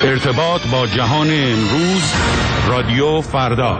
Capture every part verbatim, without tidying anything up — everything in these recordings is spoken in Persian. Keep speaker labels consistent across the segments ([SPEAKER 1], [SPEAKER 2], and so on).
[SPEAKER 1] ارتباط با جهان امروز، رادیو فردا.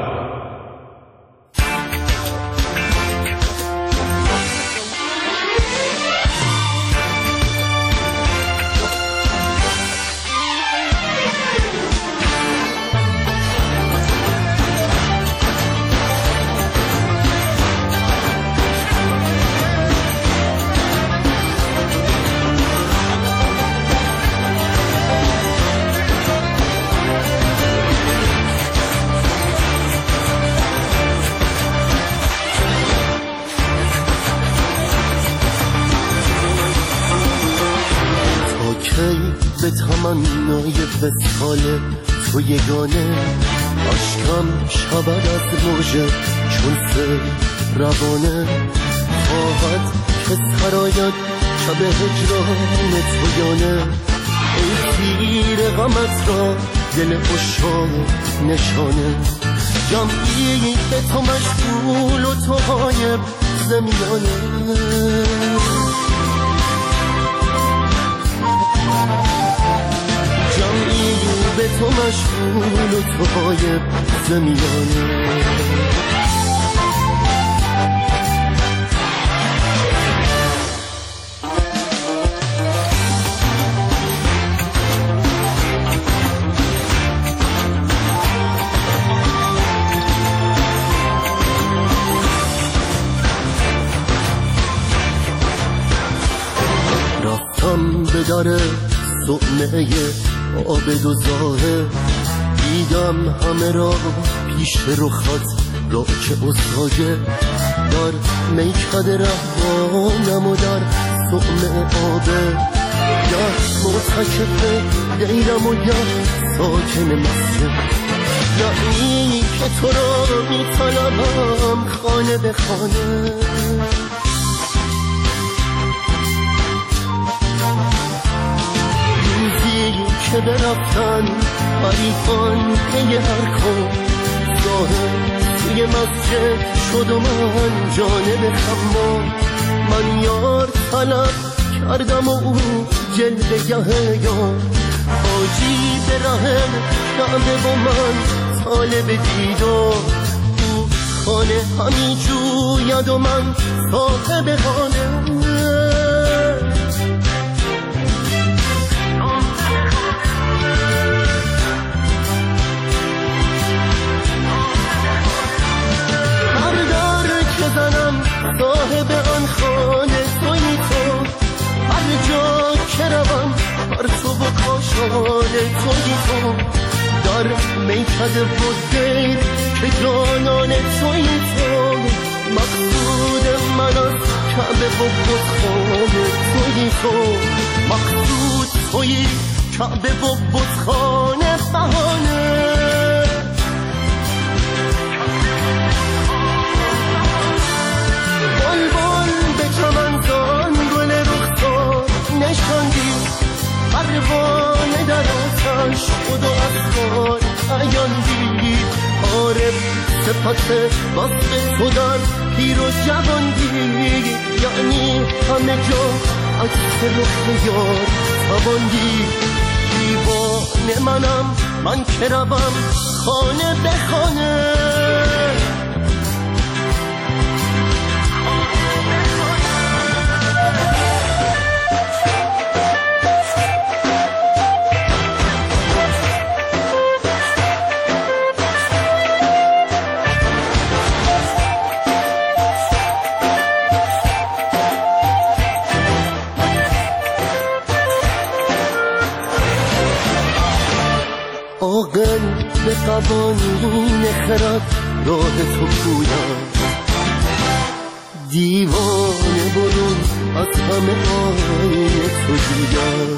[SPEAKER 2] به تمنای وصال تو یگانه، اشکم شود از موجه چون سر روانه. خواهد که سراید شب هجران تو یانه، ای تیر غمت را دل عشاق نشانه. جمعی به تو مشغول و تو غایب زمیانه. جمعی به تو مشغول و تو غایب زمیانه. رفتم به در صومعه آبد و زاهه، دیدم همه را پیش رخت را که اصاجه. در میکده رهبانم و در صومعه آبه، یا معتکف دیرم و یا ساکن مسجد. یعنی که تو را می طلبم خانه به خانه. که برفتن حریفان پی هر کن، ظاهر توی مسجد شد و من جانب خمام. من یار طلب کردم و او جلوه یار، حاجی به ره کعبه و من طالب دیدار. او خانه همی جوید و من صاحب خانه. صاحب آن خانه تویی تو، هر جا که روم هر تو و کاشانه تویی تو. در میکده و دیر که جانان تویی تو، مقصود من از کعبه و بتخانه تویی تو. مقصود تویی کعبه و بتخانه بهانه. چمنزان گل رخسار نشاندی، پروانه در آتش خود و اسرار عیاندی. عارف صفت وصف تو در پیر و جواندی، یعنی همه جا عکس رخ یار تواندی. دیوانه منم من که روم خانه به خانه. عاقل به قوانین خرد راه تو پویم، دیوانه برون از همه آینه تو جویم.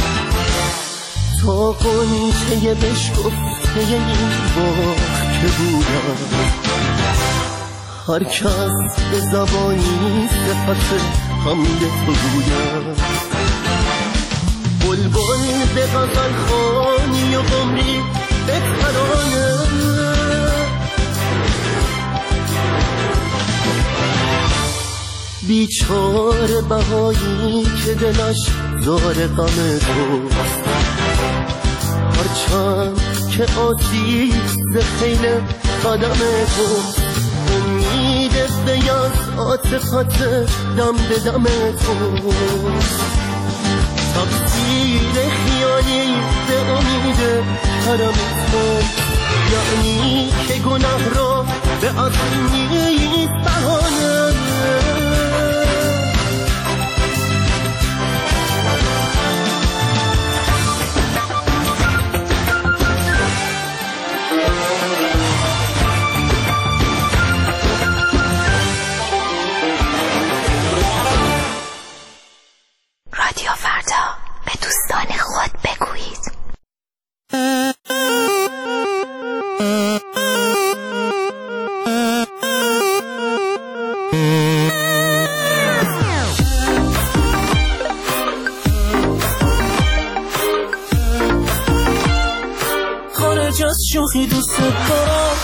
[SPEAKER 2] تا قنچه بشکفته این باغ که بویم، هر کس به زبانی صفت حمد تو گویم. بلبل به غزل خوانی و قمری به ترانه، بیچاره بهایی که دلش زار غم توست. که آسیب ز خیل قدم تو امید بیاضات پات دم به دم تو تفسیر خیالی به امید حرم تو یعنی که گناه را به اصل نیست بهانه
[SPEAKER 3] رادیو فردا به دوستان خود بگویید.
[SPEAKER 4] خارج از شوخی دوست دارم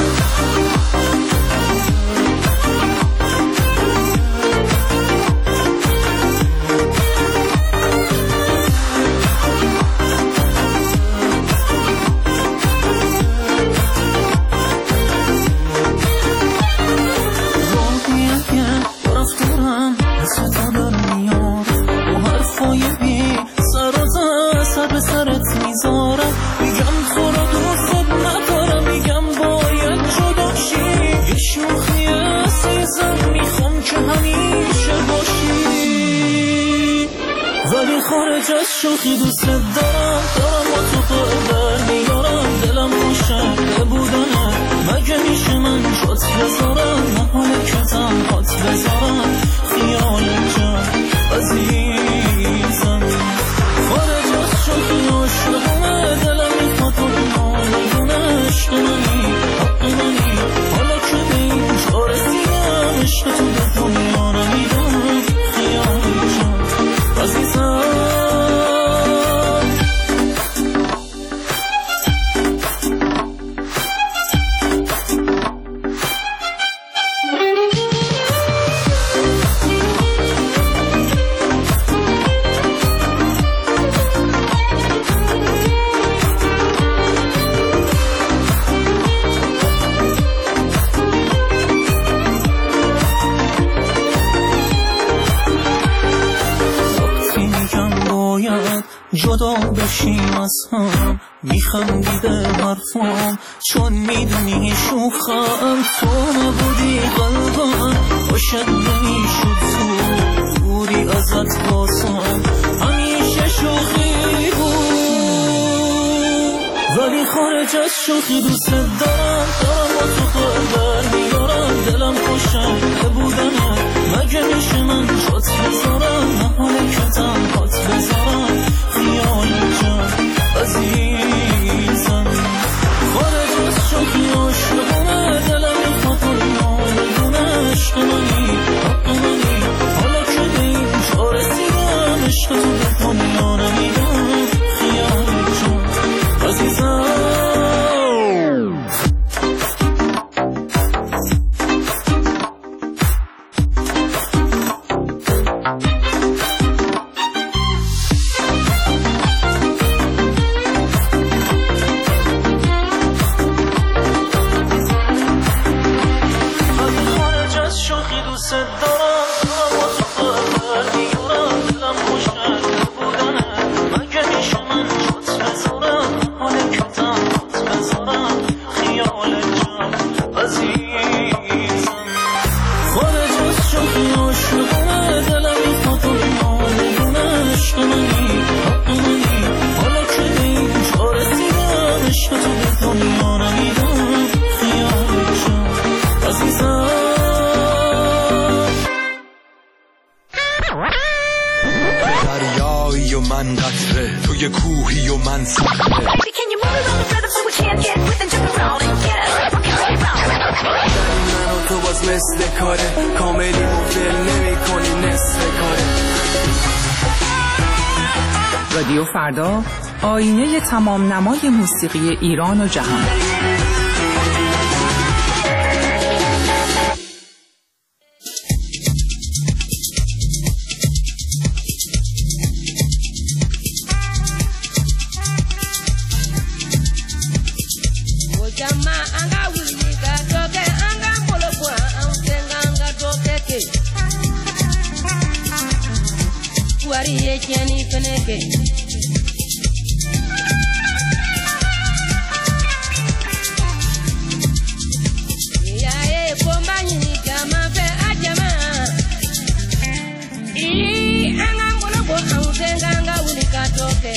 [SPEAKER 4] خارج از شوخی دوست دارم دارم با تو خبر میارم دلم خوشه بودنه مگه میشه من جات بذارم نحاله که تنهات بذارم خیال جان عزیزم خارج از شوخی عاشقونه دلم میخواد تو نالونه عشق منی حق منی حالا که به این جا رسیدم عشق تو به دنیا نمیدم خیال جان عزیزم جدا بشیم از هم میخندی به حرفم چون میدونی شوخم تو نبودی قلبم باشد نمیشد تو دوری ازت باسم همیشه شوخی بود ولی خارج از شوخی دوست دارم دارم با تو خبر میارم دلم خوشه بودنه مگه میشه من جات بذارم نحاله که تنهات بذارم خیال جان عزیزم خارج از شوخی عاشقونه دلم میخواد تو نالونه عشق منی حق منی حالا که به این جا رسیدم عشق تو به دنیا نمیدم خیال جان عزیزم
[SPEAKER 5] دریایی و من قطره توی کوهی و من صخره من و تو باز مثل کاره کاملی مفل نمی کنی نصف کاره.
[SPEAKER 6] رادیو فردا آینه تمام نمای موسیقی ایران و جهان.
[SPEAKER 7] wari cheni feneke ya e bomba ni kama fe ajama i anga mona go autenga unika toke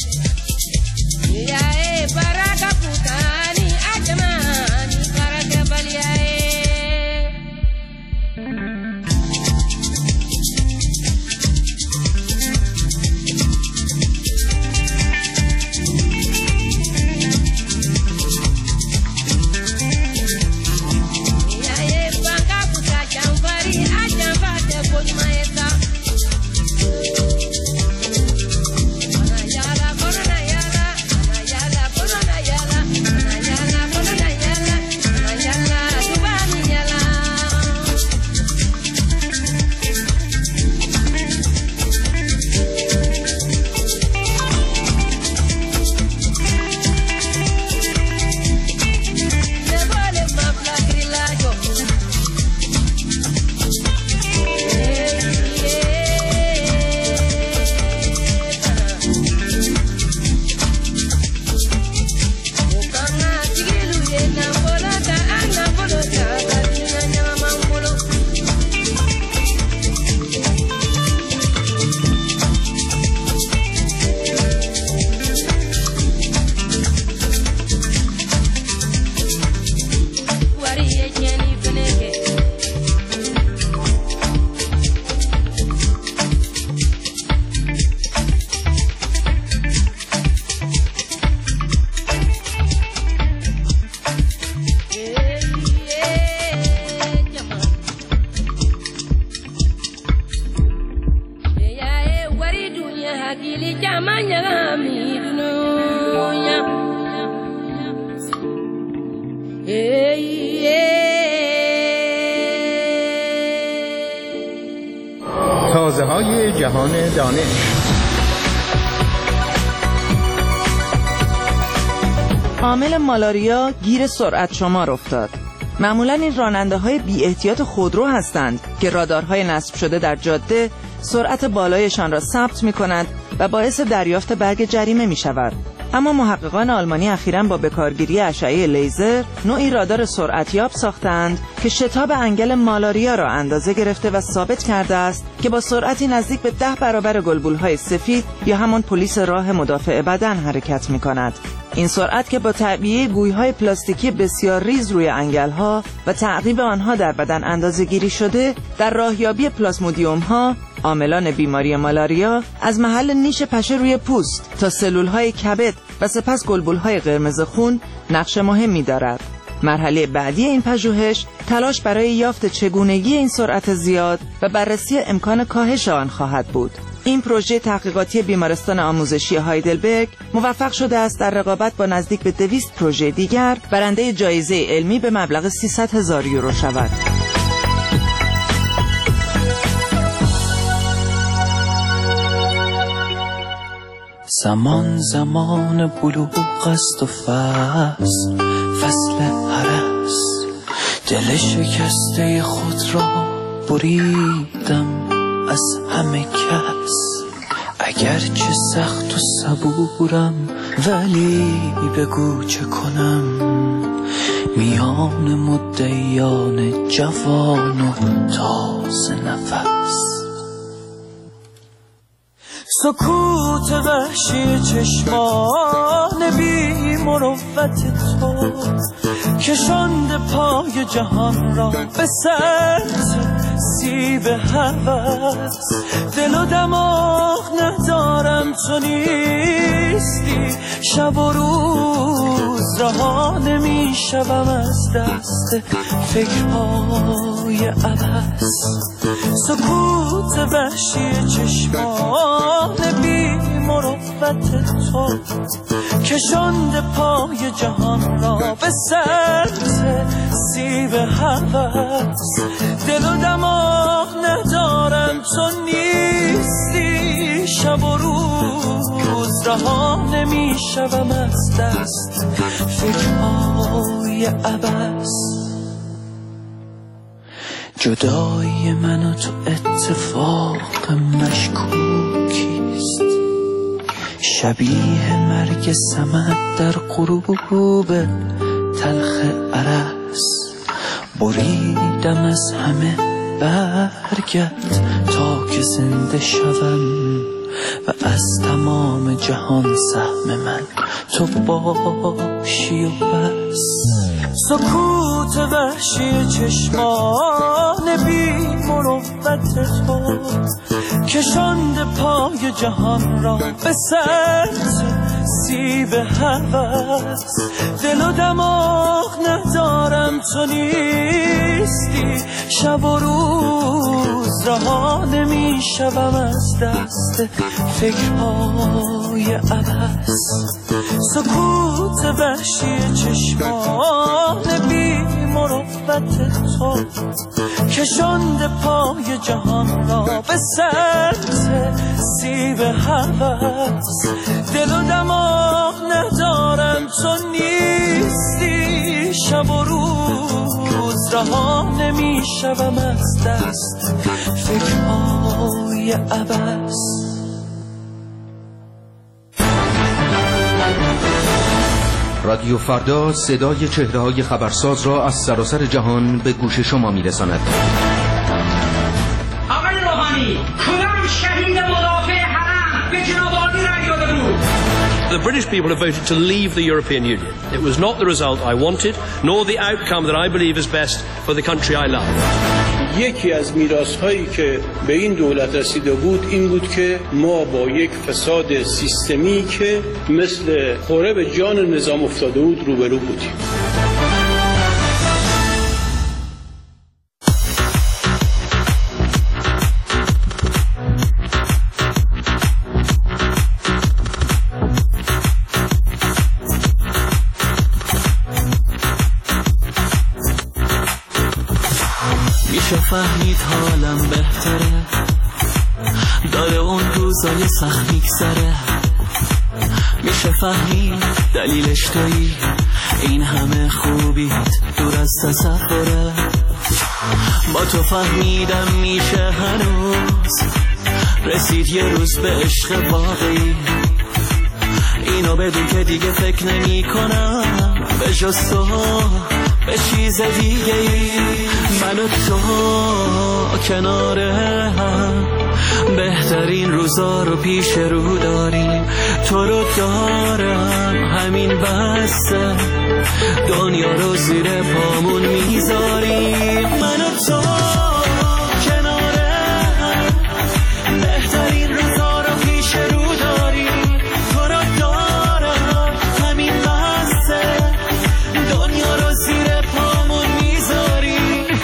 [SPEAKER 7] ya e baraka putani ajama ni baraka balia e
[SPEAKER 8] تازه های جهان دانش.
[SPEAKER 9] عامل مالاریا گیر سرعت شمار افتاد. معمولا این راننده های بی احتیاط خودرو هستند که رادارهای نصب شده در جاده سرعت بالایشان را ثبت می کند و باعث دریافت برگ جریمه می شود. اما محققان آلمانی اخیراً با بکارگیری اشعه لیزر نوعی رادار سرعتیاب ساختند که شتاب انگل مالاریا را اندازه گرفته و ثابت کرده است که با سرعتی نزدیک به ده برابر گلبولهای سفید یا همان پلیس راه مدافع بدن حرکت می کند. این سرعت که با تعبیه گویهای پلاستیکی بسیار ریز روی انگل‌ها و تعقیب آنها در بدن اندازه‌گیری شده در راهیابی پلاسمودیوم‌ها عاملان بیماری مالاریا از محل نیش پشه روی پوست تا سلول‌های کبد و سپس گلبولهای قرمز خون نقش مهمی دارد. مرحله بعدی این پژوهش تلاش برای یافت چگونگی این سرعت زیاد و بررسی امکان کاهش آن خواهد بود. این پروژه تحقیقاتی بیمارستان آموزشی هایدلبرگ موفق شده است در رقابت با نزدیک به دویست پروژه دیگر برنده جایزه علمی به مبلغ سیصد هزار یورو شود.
[SPEAKER 4] زمان زمان بلوغ است و فصل فصل هرس، دل شکسته خود را بریدم از همه کس. اگر چه سخت و صبورم ولی بگو چه کنم، میان مدعیان جوان و تازه نفس. سکوت وحشی چشمان بی مروت تو کشاند پای جهان را به سطح سیب هوس. دل و دماغ ندارم تو نیستی، شب و روز رها نمی شوم از دست فکرهای عبث. سکوت وحشی چشمان بی مروت تو کشاند پای جهان را به سطح سیب هوس. دل و دماغ ندارم تو نیستی، شب و روز رها نمی شوم از دست فکرهای عبث. جدایی من و تو اتفاق مشکوکیست، شبیه مرگ سمن در غروب تلخ ارس. بریدم از همه برگت تا که زنده شوم و از تمام جهان سهم من تو باشی و بس. سکوت وحشی چشمان بی مروت تو کشاند پای جهان را به سطح سیب هوس. دل و دماغ ندارم تو نیستی، شب و روز رها نمی شوم از دست فکرهای عبث. سکوت وحشی چشمان بی مروت تو کشاند پای جهان را به سطح سیب هوس. دل و دماغ ندارم تو نیستی، شب و روز رها نمی شوم از دست فکرهای عبث.
[SPEAKER 1] رادیو فردا صدای چهره‌های خبرساز را از سراسر جهان به گوش شما می‌رساند.
[SPEAKER 10] آقای روحانی، کدام شهید مدافع حرم به جناب عالی رأی داده بود؟
[SPEAKER 11] The British people have voted to leave the European Union. It was not the result I wanted, nor the outcome that I believe is best for the country I love.
[SPEAKER 12] یکی از میراث‌هایی که به این دولت رسیده بود این بود که ما با یک فساد سیستمی که مثل خوره به جان نظام افتاده بود روبرو بودیم.
[SPEAKER 4] فهمید حالم بهتره، داره اون روزای سخت میگذره. میشه فهمید دلیلش تویی، این همه خوبیت دور از تصوره. با تو فهمیدم میشه هنوز رسید یه روز به عشق واقعی. اینو بدون که دیگه فکر نمی کنم به جز تو به چیز دیگه ای. من و تو کناره هم بهترین روزا رو پیش رو داریم. تو رو دارم همین بسته، دنیا رو زیر پامون میذاریم. من و تو کناره هم بهترین روزا رو پیش رو داریم. تو رو دارم همین بسته، دنیا رو زیر پامون میذاریم.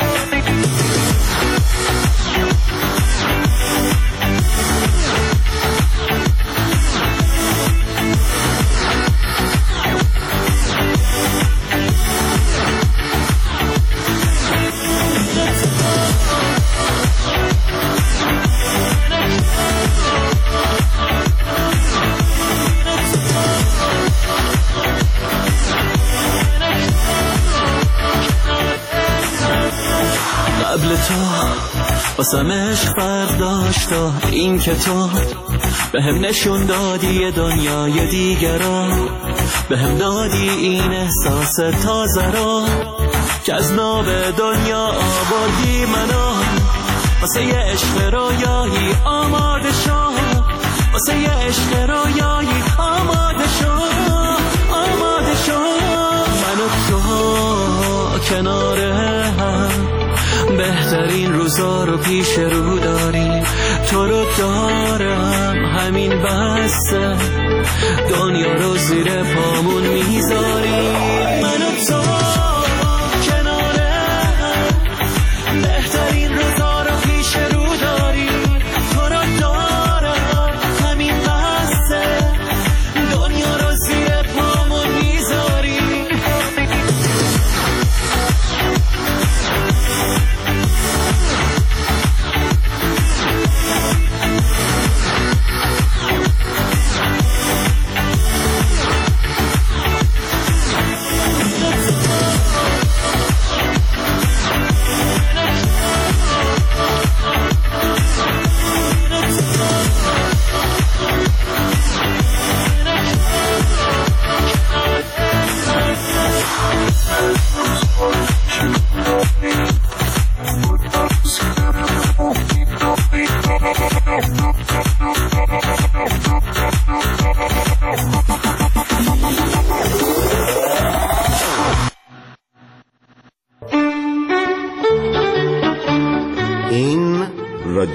[SPEAKER 4] قبل تو واسم عشق فرق داشتا، این که تو به هم نشون دادی دنیای دیگر را، به هم دادی این احساس تازه را که از ناب دنیا آوردی منو. واسه یه عشق رویایی آماده شو، واسه یه عشق رویایی آماده شو، آماده شو. من و تو کناره هم بهترین روزا رو پیش رو داریم. تو رو دارم همین بسته، دنیا رو زیر پامون میذاریم. من و تو کناره هم بهترین روزا رو پیش رو داریم. تو رو دارم همین بسته، دنیا رو زیر پامون میذاریم.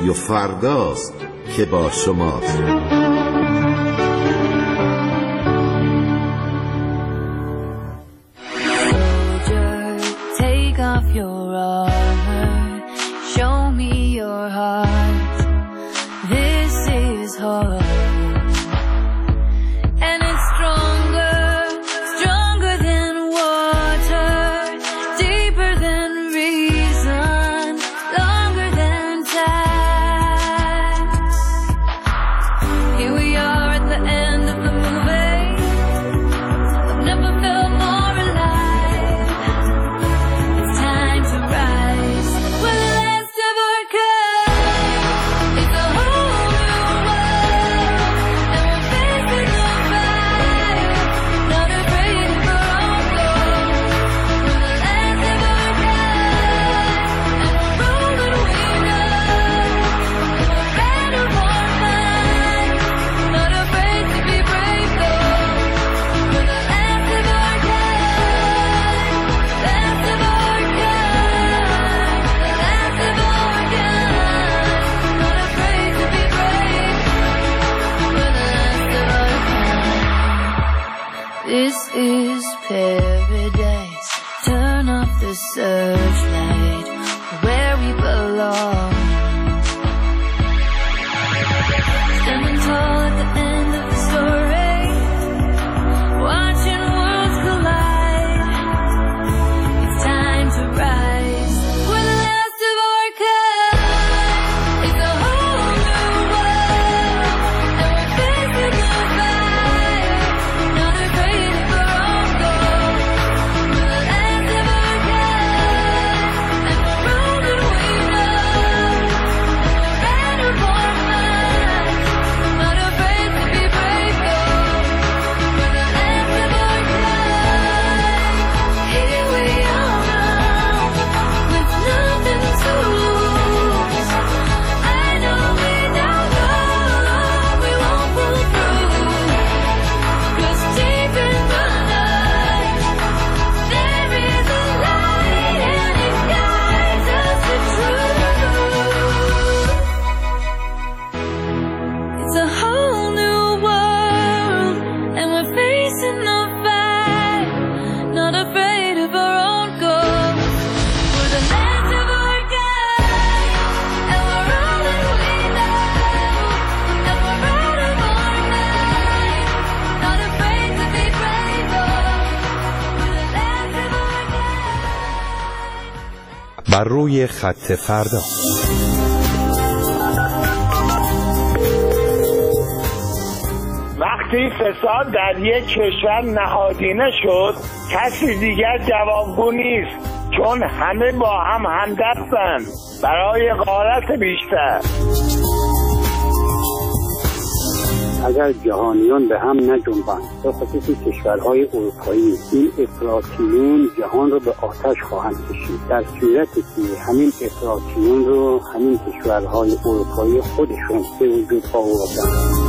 [SPEAKER 13] رادیو فرداست که با شماست.
[SPEAKER 3] Take off your armor, show me your heart. This is hard, and it's stronger, stronger than water, deeper than reason, longer than time. Here we are at the end of the movie. I've never felt more alive. It's time to rise. We're the last of our kind. It's a whole new world, and we're facing the fire. Not afraid of our own goals. We're the last of our kind, and we're rolling we know. We're better, more fine. Not afraid to be brave though. We're the last of our kind, last of our kind, the last of our kind. Not afraid to be brave. We're the last of our kind. This is paradise. Turn off the searchlight, where we belong. Standing tall at the end of the story, watching worlds collide. It's time to rise. We're the last of our kind. It's a whole new world, and we're facing the fire. Not afraid of our own goals. We're the last of our kind, and we're rolling we know. We're better, more fine. Not afraid to be brave though. We're the last of our kind. Here we are now, with nothing to lose. I know we don't know we won't pull through. 'Cause deep in the night, there is a light, and it guides us to truth. It's a whole new world, and we're facing the fight. Not afraid of our own goals. We're the last of our kind, and we're rolling we know. And we're out of our mind. Not afraid to be brave though. We're the last of our kind.
[SPEAKER 14] بر روی خط فردا.
[SPEAKER 15] وقتی فساد در یک کشور نهادینه شد، کسی دیگر جوابگو نیست، چون همه با هم همدستند برای غارت بیشتر.
[SPEAKER 16] اگر جهانیان به هم نجنبند، به خصوص کشورهای اروپایی، این افراطیون جهان رو به آتش خواهند کشید. در صورتی که همین افراطیون رو همین کشورهای اروپایی خودشون به وجود آوردند.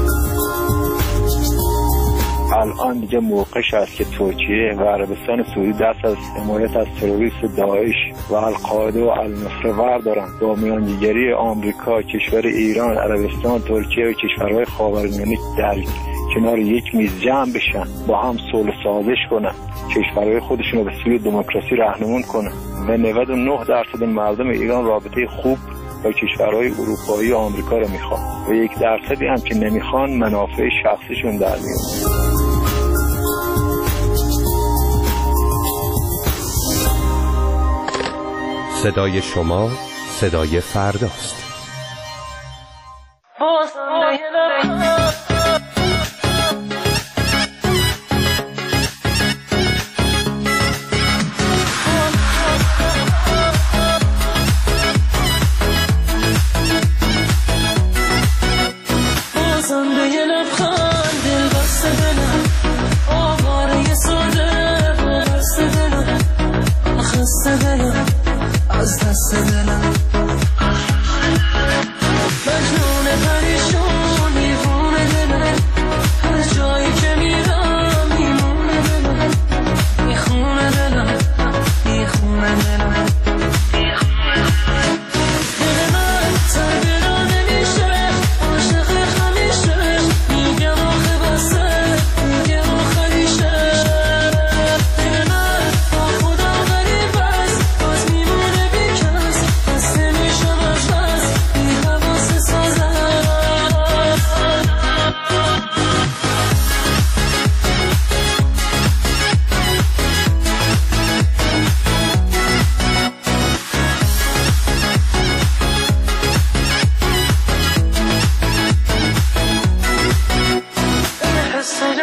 [SPEAKER 17] الان دیگه موقعش است که ترکیه و عربستان سعودی دست از حمایت از تروریست داعش و القاعده و النصره بردارن. با میانجیگری آمریکا، کشور ایران، عربستان، ترکیه و کشورهای خاورمیانه در کنار یک میز جمع بشن، با هم صلح سازش کنن، کشورهای خودشون رو به سوی دموکراسی راهنمون کنن و نود و نه درصد مردم ایران رابطه خوب با کشورهای اروپایی و آمریکا رو میخوان و یک درصدی هم که نمیخوان منافع شخصیشون در میاد.
[SPEAKER 14] صدای شما صدای فرداست.
[SPEAKER 4] از دست دلم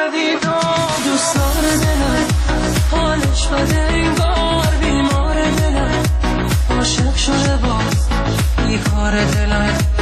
[SPEAKER 4] جدید و دوستار دلم حالش بده این بار بیمار دلم عاشق شده باز بیکار دلم